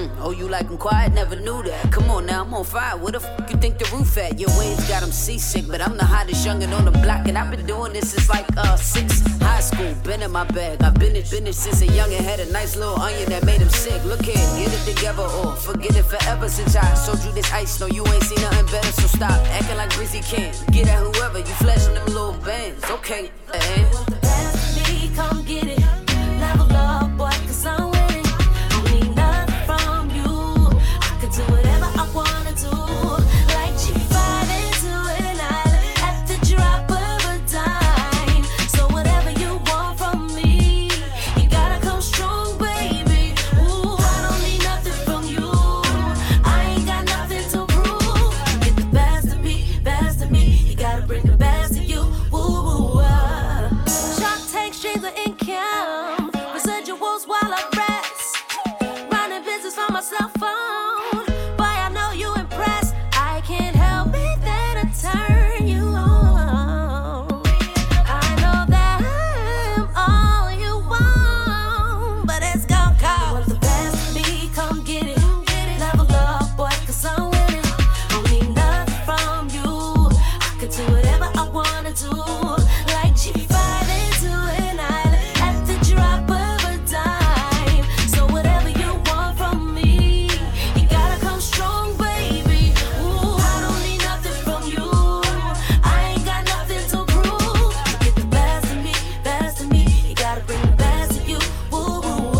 Oh, you like him quiet? Never knew that. Come on now, I'm on fire. Where the you think the roof at? Your waves got him seasick, but I'm the hottest youngin' on the block, and I've been doing this since like 6 high school. Been in my bag. I've been it since a youngin'. Had a nice little onion that made him sick. Look here, get it together or forget it forever. Since I sold you this ice, no, you ain't seen nothing better. So stop acting like Breezy can. Get at whoever you flashing them little bands. Okay, me, come get it. Level up, boy, 'cause I'm winning. Don't need nothing from you. I can do whatever I wanna do. Like G5 into an island at the drop of a dime. So whatever you want from me, you gotta come strong, baby. Ooh, I don't need nothing from you. I ain't got nothing to prove. Get the best of me, best of me. You gotta bring the best of you. Ooh, Shark Tank streams of income, residuals while I rest. Running business from my cell phone. Boy, I know you impressed. I can't help it that I turn you on. I know that I'm all you want, but it's gon' cost. You want the best of me, come get it. Level up, boy, 'cause I'm winning. Don't need nothing from you. I can do whatever I wanna do. Like G5 into an island at the drop of a dime. So whatever you want from me, you gotta come strong, baby. Ooh, I don't need nothing from you. I ain't got nothing to prove. You get the best of me, best of me. You gotta bring the best of you. Ooh,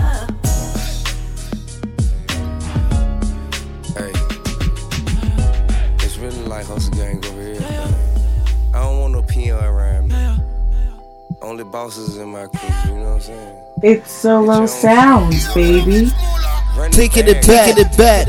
Hey, it's really like Hustle Gang over here. I don't want no peon around me. Only bosses in my crew, you know what I'm saying? It's Solo Sounds, baby. Taking it back.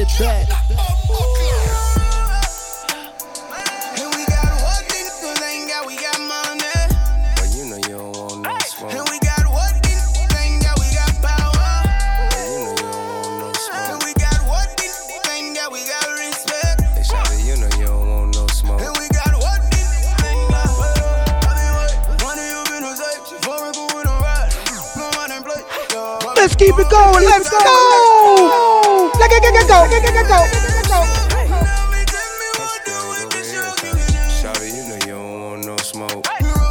But you know you don't want no smoke. And we got what? Thing that we got power. But you know you don't want no smoke. And we got what? Thing that we got respect. Hey, Shawty, you know you don't want no smoke. And we got what? Thing that one of you been a safe. Foreign go with a ride. No man and play. Let's keep it going. Let's go. Go. Shawty, you know you don't want no smoke.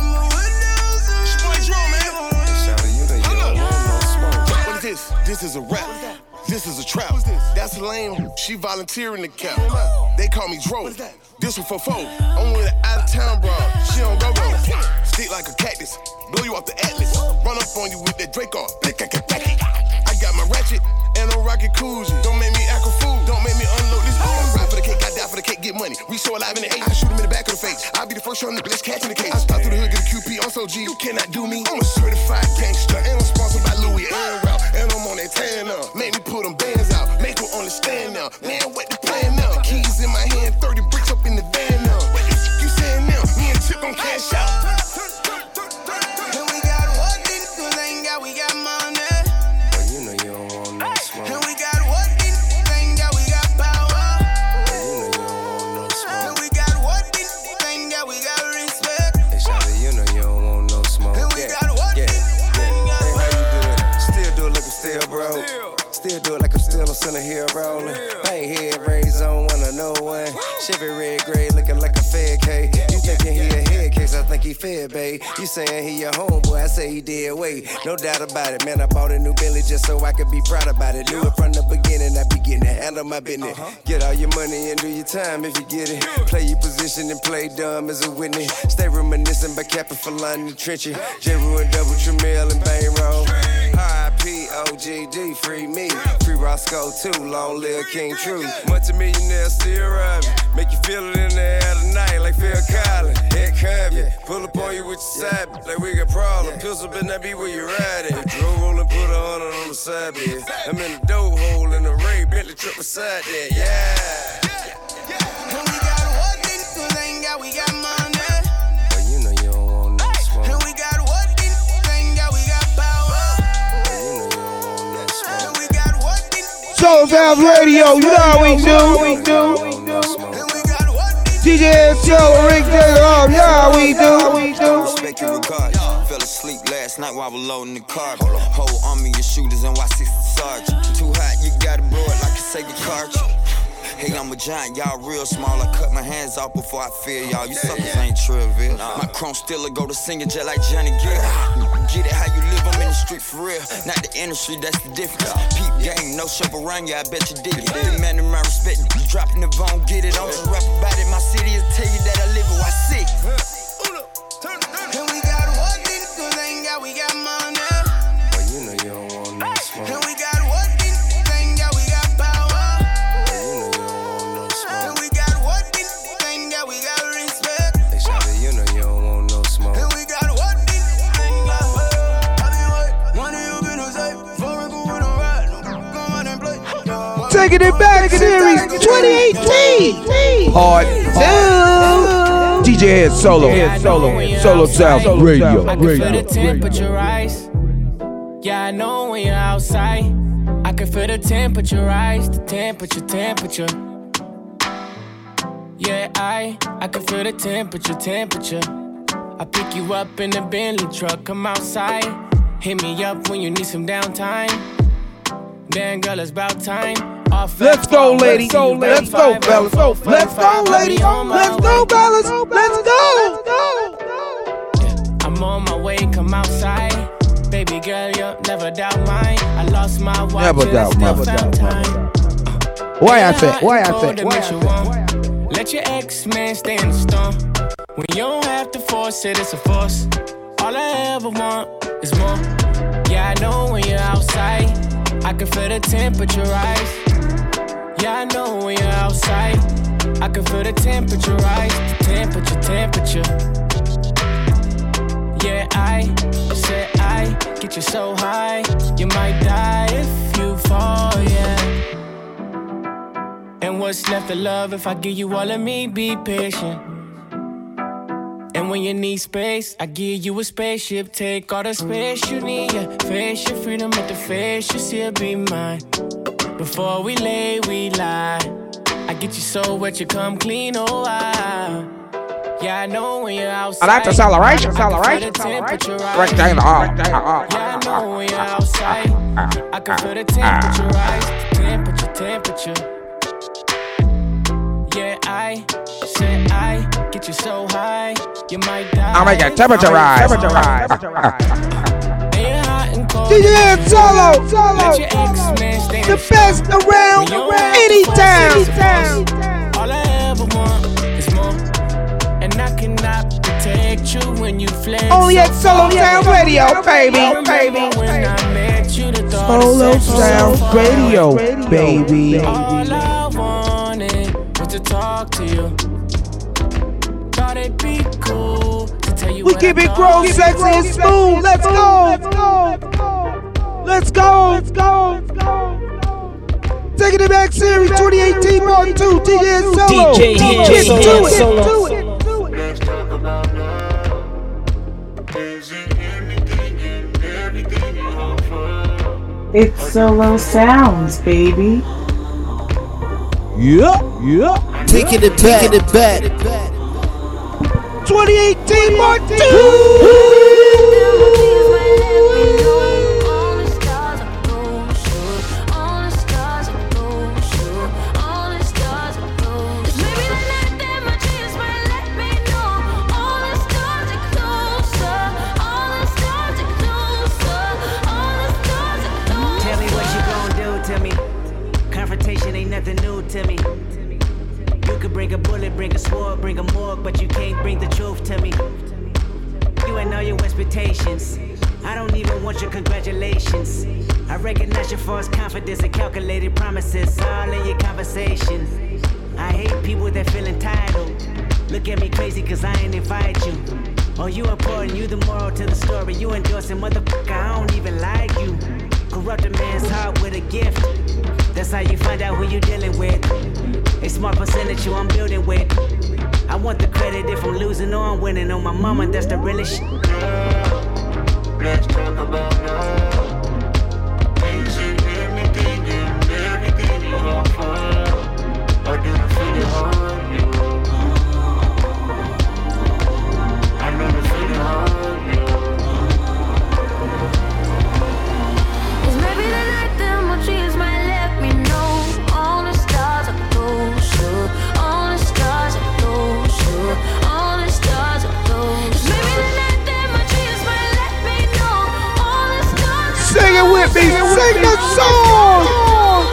Shawty, you know you don't want no smoke. What is this? This is a rap. This is a trap. That's lame. She volunteering the cap. They call me Dro. This one for foe. I'm with an out of town bro. She don't go. Stick like a cactus. Blow you off the atlas. Run up on you with that Draco. I got my ratchet and a rocket koozie. Don't make me act a fool. Don't make me unload this fool. Ride for the cake, I die for the cake, get money. We so alive in the 8. I shoot him in the back of the face. I'll be the first one to let's catch in the case. I start through the hood, get a QP, I'm so G. You cannot do me. I'm a certified gangster. And I'm sponsored by Louis and Ralph. And I'm on that tan now. Make me put them bands out. Make them understand now. Man, what the plan now? Keys in my hand, 30 bricks up in the van now. What the f*** you saying now? Me and Chip gon' cash out. And we got what? Thing that we got money. But you know you don't want no smoke. And we got what? Thing that we got power. But you know you don't want no smoke. And we got what? Thing that we got respect. Hey, Shawty, you know you don't want no smoke. And we got what? Hey, how you doing? Still do it like I'm still broke. Still do it like I'm still on center here rolling. I ain't head raised on one of no one. Chevy red gray looking like a fed cake. You thinking he a head case, I think he fed, babe. You saying he your homeboy, I say he did wait. No doubt about it, man, I bought a new Bentley just so I could be proud about it. Do it from the beginning, I be getting it, handle my business. Get all your money and do your time if you get it. Play your position and play dumb as a witness. Stay reminiscing by capping for line in the trenches. J-Roo and Double Tramiel and Bang Roll. R.I.P. OGD, free me. Free Roscoe too, long live King True. Multi-millionaire still robbing. Make you feel it in the air tonight like Phil Collins. Head Covey, pull up on you with your side like we got problems. Pistol better not be where you riding. Drill rollin', put 100 on the side bed. I'm in the dough hole in the Ray Bentley trip beside that, yeah. And we got what? Thing that we got money. But you know you don't want no smoke. And we got what? Thing that we got power. But you know you don't want no smoke. And we got what? Soul Sounds Radio, you know how we do. DJ Show, Rick Taylor, you know how we do. respect you regardless. Fell asleep last night while I was loading the car. Whole army of shooters and Y60 Sergeant. Too hot, you gotta blow it like a Sega cartridge. Hey, I'm a giant, y'all real small. I cut my hands off before I feel y'all. You suckers ain't trivial. My chrome stiller go to singing just like Johnny Gill. Get it how you live, I'm in the street for real. Not the industry, that's the difference. Peep game, no shop around you, I bet you dig it. Demanding my respect, you dropping the phone, get it. Don't you rap about it, my city will tell you that I live it, why sick. And we got what these niggas ain't got, we got money. But you know you don't want no smoke. And we got what these niggas ain't got, we got power. But you know you don't want no smoke. And we got what these niggas ain't got, we got respect. Hey, Shawty, you know you don't want no smoke. And we got what these niggas ain't got. I be wait, money you been a safe. Foreign go with a ride, go on and play. Taking it back, series 2018. Part 2. DJ Head Solo Sound Radio. I can feel the temperature rise. Yeah, I know when you're outside. I can feel the temperature rise. The temperature. Yeah, I can feel the temperature. I pick you up in the Bentley truck, come outside. Hit me up when you need some downtime. Damn girl, it's about time. Let's go, ladies. Let's go, fellas. Let's go, ladies. Let's go, fellas. Let's go. I'm on my way, come outside. Baby girl, you'll never doubt mine. I lost my watch. Never doubt. Why I say? Let your ex-man stay in the storm. When you don't have to force it, it's a force. All I ever want is more. Yeah, I know when you're outside. I can feel the temperature rise. Yeah, I know when you're outside. I can feel the temperature rise. The temperature. Yeah, I said I get you so high. You might die if you fall, yeah. And what's left of love if I give you all of me? Be patient. And when you need space, I give you a spaceship. Take all the space you need, yeah. Face your freedom at the face, you still be mine. Before we lay, we lie. I get you so wet, you come clean, oh I. Yeah, I know when you're outside. I like the acceleration. Right down the arm. Yeah, I know when you're outside. I can feel the temperature rise. Temperature. Yeah, I said I get you so high, you might die. I'll make a temperature rise. DJ Solo. Let your ex-man stay the best around anytime. All I ever want is more, and I cannot protect you when you flex. Only at Solo Sound Radio, baby. Solo Sound Radio, baby. All I wanted was to talk to you. Thought it'd be cool to tell you. We keep it grown, sexy and smooth. Let's go. Taking it back, series 2018 Part 2. DJ Solo. DJ Solo. Let's talk about love. Is it anything and everything you offer? It's Solo Sounds, baby. Yeah. Taking it back. 2018 Part 2. Bring a bullet, bring a sword, bring a morgue, but you can't bring the truth to me. You and all your expectations. I don't even want your congratulations. I recognize your false confidence and calculated promises all in your conversation. I hate people that feel entitled. Look at me crazy cause I ain't invite you. Oh, you important, you the moral to the story. You endorsing, motherfucker, I don't even like you. Corrupt a man's heart with a gift. That's how you find out who you dealing with. A smart percentage you I'm building with. I want the credit if I'm losing or I'm winning. On my mama, that's the realest shit. Let's talk about love. Is it anything and everything you offer? Or do you feel it hard? I never feel it hard. sing the song.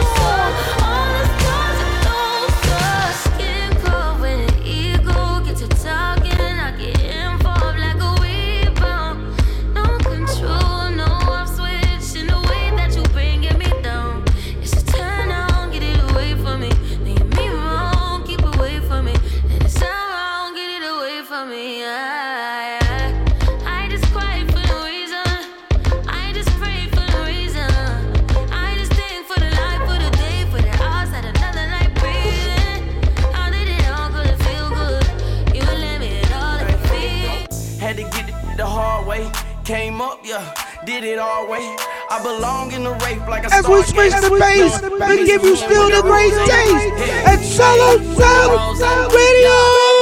Came up, yeah, did it all way. I belong in the rape like a as we switch the bass, we give you still the great taste. And Solo Sound Radio.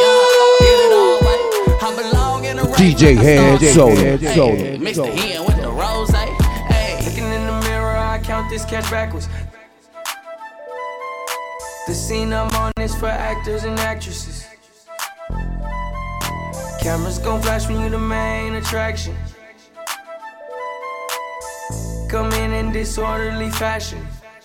DJ Head Solo. Mix the hen with the rose. Hey, looking in the mirror, I count this catch backwards. The scene I'm on is for actors and actresses. Cameras gon' flash when you the main attraction. Come in disorderly fashion.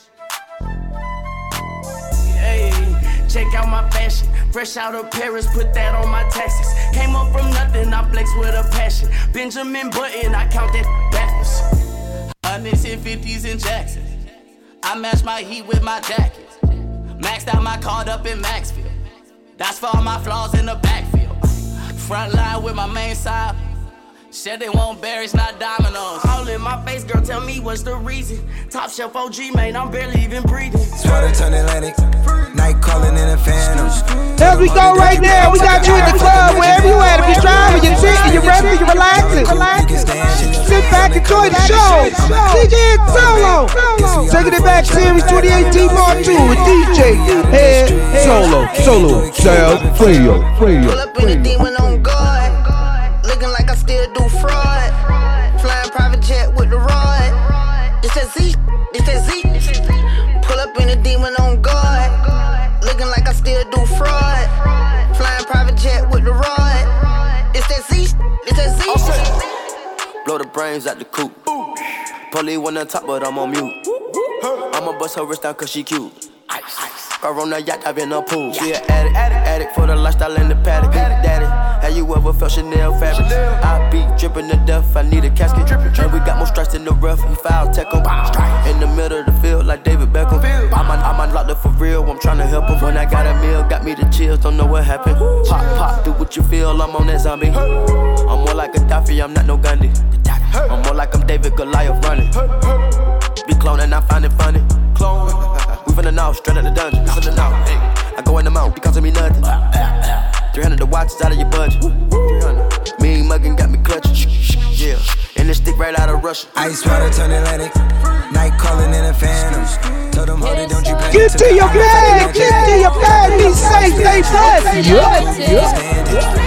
Hey, check out my fashion. Fresh out of Paris, put that on my taxes. Came up from nothing, I flex with a passion. Benjamin Button, I count that backwards. 100s and 50s in Jackson. I match my heat with my jacket. Maxed out my card up in Maxfield. That's for all my flaws in the backfield. Front line with my main side. Said they won't bear, it's not dominoes. All in my face, girl, tell me what's the reason. Top shelf OG, man, I'm barely even breathing. Sweater turn Atlantic, night calling in a phantom. As we go right now, we got you in the club, wherever you at. If you're driving, you're sitting, you're resting, you're relaxing. Sit back, enjoy the show. DJ Solo. Taking it back, Series 2018 Part 2 with DJ Head Solo Sound Radio. Pull up in a demon on guard. Looking like I still do fraud. Flying private jet with the rod. It's that Z. Pull up in a demon on guard. Looking like I still do fraud. Flying private jet with the rod. It's that Z. Blow the brains out the coop. Polly one on top, but I'm on mute. I'ma bust her wrist down cause she cute. Car on the yacht, I've been a pool. She an addict for the lifestyle in the paddock. Daddy, have you ever felt Chanel fabric? I be dripping to death, I need a casket. And we got more strikes in the rough, we foul tech em. In the middle of the field like David Beckham. I'm unlocked up for real, I'm tryna help him. When I got a meal, got me the chills, don't know what happened. Pop, do what you feel, I'm on that zombie. I'm more like Gaddafi, I'm not no Gandhi. I'm more like I'm David Goliath running. Be cloning, I find it funny. We finna know, straight out the dungeon. I go in the mouth, it costing me nothing. 300 the watch is out of your budget. Mean muggin' got me clutching. Yeah, and this stick right out of Russia. Ice water turn Atlantic, night calling in a phantom. Told them, hold it, don't you play. Get to your bag, be safe, stay blessed. Yeah.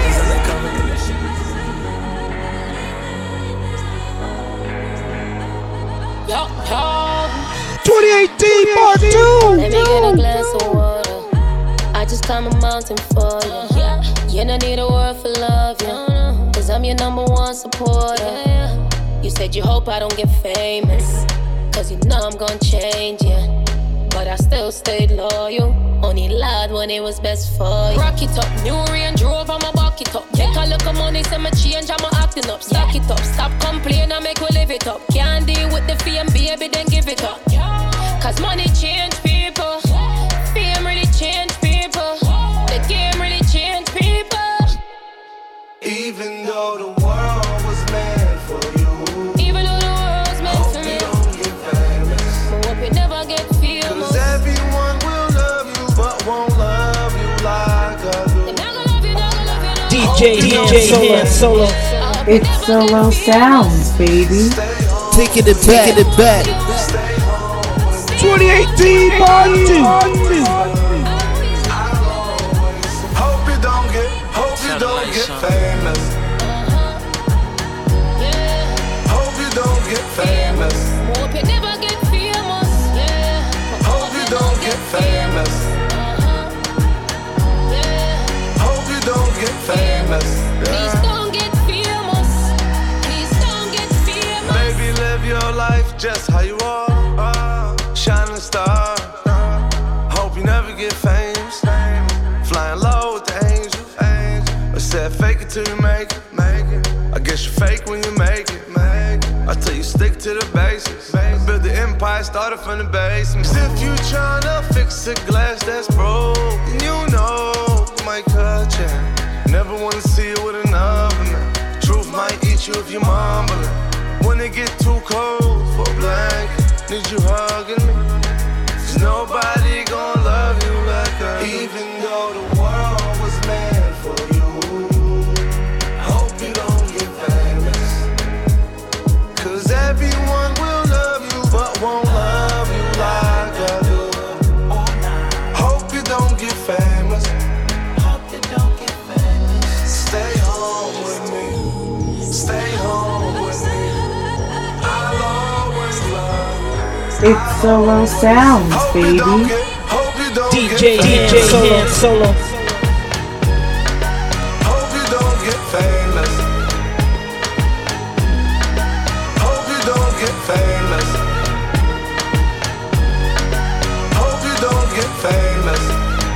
2018 Part 2. Let me get a glass of water. I just climb a mountain for you. You don't need a word for love, yeah. Cause I'm your #1 supporter. You said you hope I don't get famous. Cause you know I'm gon' change, yeah. But I still stayed loyal. Only lied when it was best for you. Rock it up, new Range Rover, I'ma back it up. Take a look at money, say my change, I'ma acting up. Stack it up, stop complaining, make we live it up. Can't deal with the fame, baby, then give it up. Cause money change people. Fame really change people. The game really change people. Even though the world was meant for you. Even though the world's meant for me. Don't get famous. I hope you never get famous. Cause everyone will love you, but won't love you like I do. DJ Solo. It's Solo Sounds, baby. Taking it back. 2018 Part 2. Hope you don't get famous. Hope you don't get famous. Hope you never get famous. Hope you don't get famous. Hope you don't get famous. Please don't get famous. Please don't get famous. Baby, live your life just how you are. said fake it till you make it. I guess you fake when you make it. I tell you stick to the basics. Build the empire, started from the basement. If you tryna fix a glass that's broke, then you know you might cut you. Never wanna see you with another man. Truth might eat you if you mumbling. When it get too cold for a blanket, need you hugging me. Cause nobody gon' love you like I do. Even though the world was made for you, hope you don't get famous. Cause everyone will love you but won't love you like I do. Hope you don't get famous. Stay home with me. Stay home with me. I'll always love you. It's Solo Sounds, baby. DJ Han Solo. Hope you don't get famous. Hope you don't get famous. Hope you don't get famous.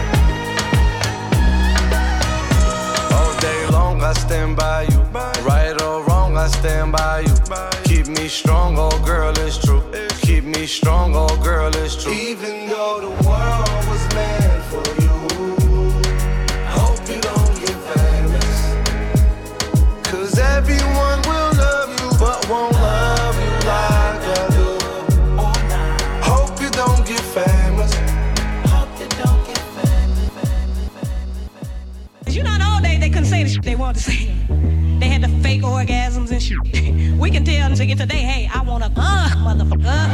All day long I stand by you. Right or wrong I stand by you. Keep me strong, oh girl, it's true. Keep me strong, oh girl, it's true. Even though the world was made for you, hope you don't get famous. Cause everyone will love you but won't love you like I do. Hope you don't get famous. You know, in the old days they couldn't say the shit they wanted to say. They had the fake orgasms and shit. We can tell them today, hey, I want a motherfucker.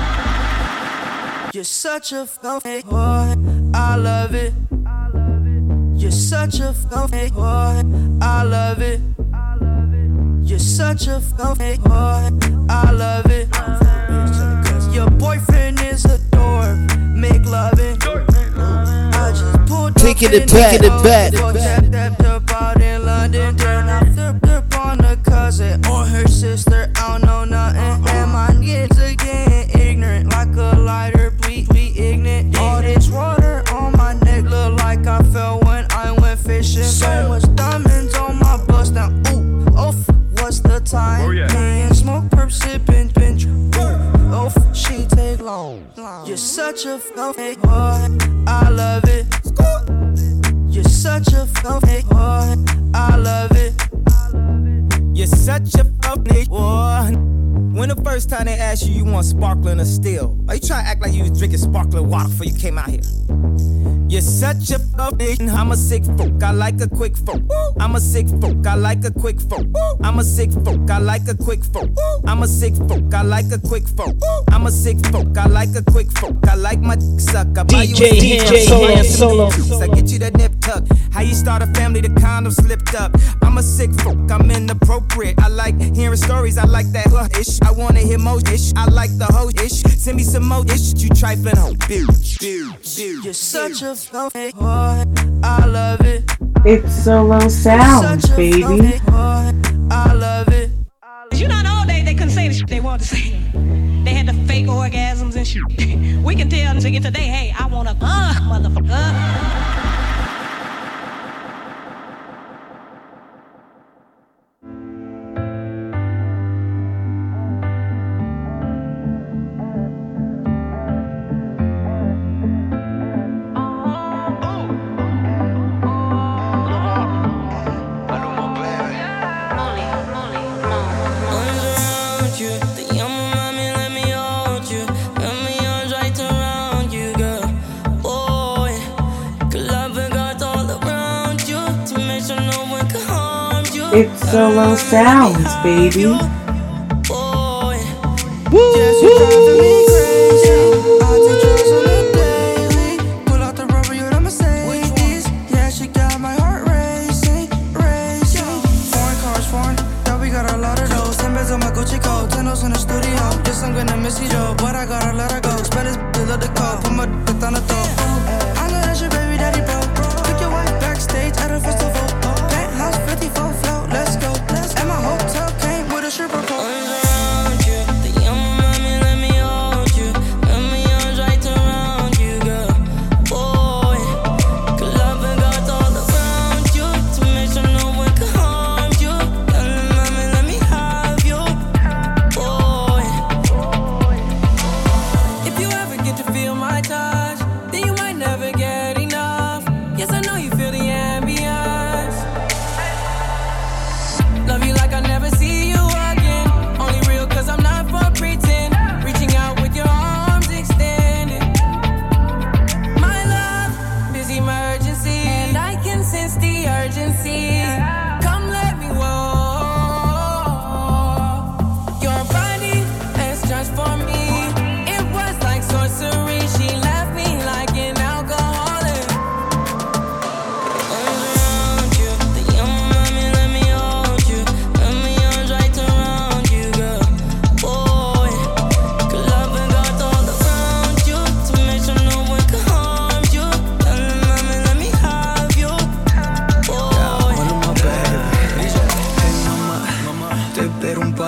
You're such a fake boy, I love it. You're such a fake boy, I love it. You're such a fake boy, I love it. Your boyfriend is a dork, make loving. I just pulled taking it back. Out in London, then I flipped up on a cousin or her sister. I don't know nothing, and my kids are getting ignorant like a lighter. We ignorant. All this water on my neck look like I fell when I went fishing. So much diamonds on my bust now. Ooh, oh, what's the time? Me and smoke, perp, sipping, pinch. Oh, she take long. You're such a fake boy, I love it. You're such a fake boy, I love it. You're such a fucking boy. When the first time they asked you want sparkling or still? Are you trying to act like you was drinking sparkling water before you came out here? You're such a fucking, I'm a sick folk, I like a quick folk. I'm a sick folk, I like a quick folk. I'm a sick folk, I like a quick folk. I'm a sick folk, I like a quick folk. I'm a sick folk, I like a quick folk. I like my suck, I buy you a Han Solo. I get you the nip tuck. How you start a family, the condom slipped up. I'm a sick folk, I'm inappropriate. I like hearing stories, I like that ish. I wanna hear more ish, I like the whole ish. Send me some more ish, you trifling hoe. You're such a fake boy, I love it. It's Solo Sounds, baby. I love it. You know, in the old days they couldn't say the shit they wanted to say. They had the fake orgasms and shit. We can tell them today, hey, I want a motherfucker. It's Solo Sounds, baby. Woo! Yes, you driving me crazy. I take drugs on the daily. Pull out the rubber, you're the Mercedes. Yeah, she got my heart racing, racing. Foreign cars, foreign. Yeah, we got a lot of those. 10 beds on my Gucci coat. 10 in the studio. Guess I'm gonna miss you, Joe. But I gotta let her go. Spend this bill of the call. Put my dick on the throat. I know that's your baby daddy, bro. Took your wife backstage at a festival. Penthouse 54 float, let's go. And my hotel came with a stripper pole. Solo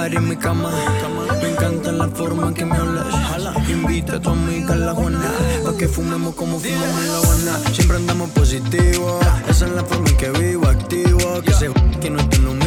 party en mi cama. Me encanta la forma en que me hablas. Invita a tu amiga a la Juana, pa' que fumemos como fumamos en La Habana. Siempre andamos positivos, esa es la forma en que vivo, activo. Que se que no estén lo mismo.